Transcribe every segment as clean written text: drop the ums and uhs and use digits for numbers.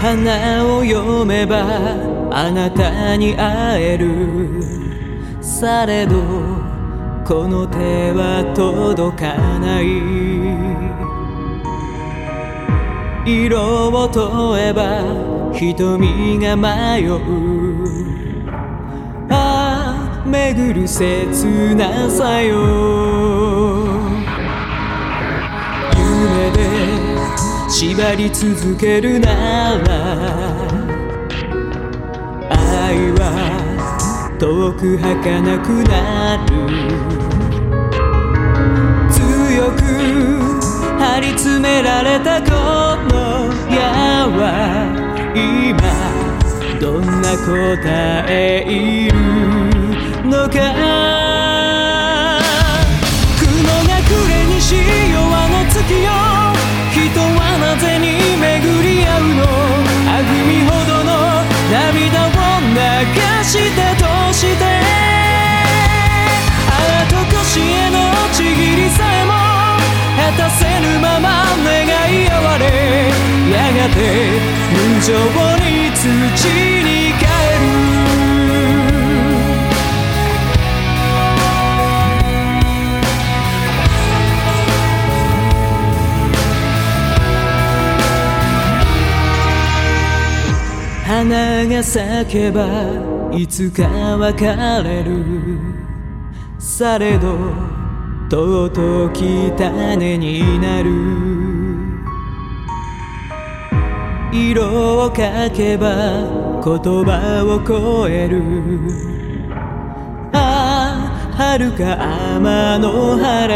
花を読めばあなたに会える。されどこの手は届かない。色を問えば瞳が迷う。ああ巡る切なさよ。夢で縛り続けるなら愛は遠く儚くなる。強く張り詰められたこの矢は今どんな答えいるのか。雲が暮れにし夜の月よ。人はなぜに巡り合うの。あぐみほどの涙を流してとしてあと腰へのちぎりさえも果たせぬまま願い合われやがて無情に土に帰る。花が咲けばいつか別れる。されど尊き種になる。色を描けば言葉を超える。ああ遥か天の原。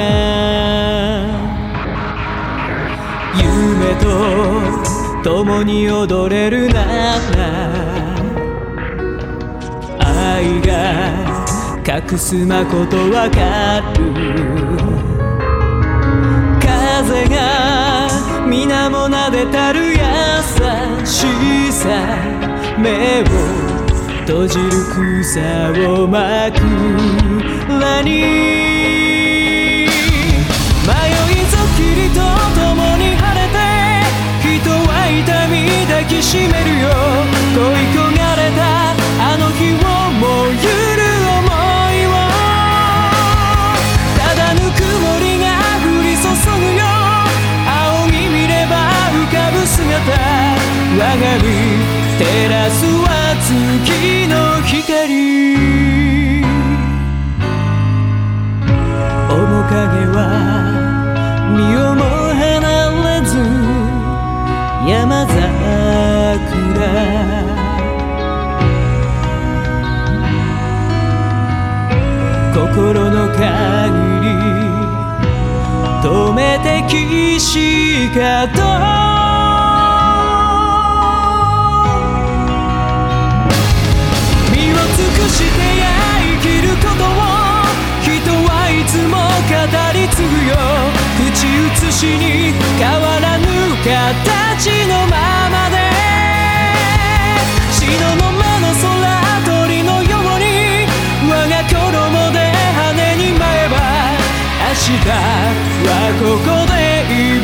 夢と共に踊れるなら愛が隠すまことわかる。風が皆もなでたる優しさ。目を閉じる草を枕に迷いぞ霧と共に晴れて人は痛み抱きしめるよ。恋焦がれたあの日をもうゆる想いをただぬくもりが降り注ぐよ。青に見れば浮かぶ姿我が身照らすは月の光。面影は身をも離れず山桜。心の限り止めて岸かとして生きることを人はいつも語り継ぐよ。口移しに変わらぬ形のままで東雲の空鳥のように我が衣で羽に舞えば明日はここで